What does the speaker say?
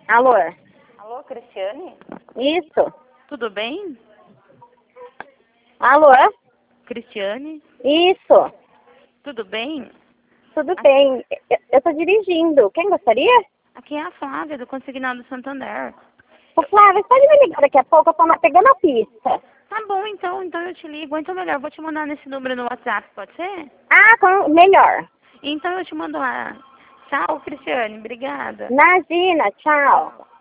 Alô? Alô, Cristiane? Isso. Tudo bem? Alô? Cristiane? Isso. Tudo bem? Tudo bem. Eu tô dirigindo. Quem gostaria? Aqui é a Flávia, do Consignado Santander. Ô, Flávia, pode me ligar daqui a pouco? Eu tô pegando a pista. Tá bom, então eu te ligo. Então melhor, vou te mandar nesse número no WhatsApp, pode ser? Ah, melhor. Então eu te mando lá. Tchau, Cristiane. Obrigada. Imagina, tchau.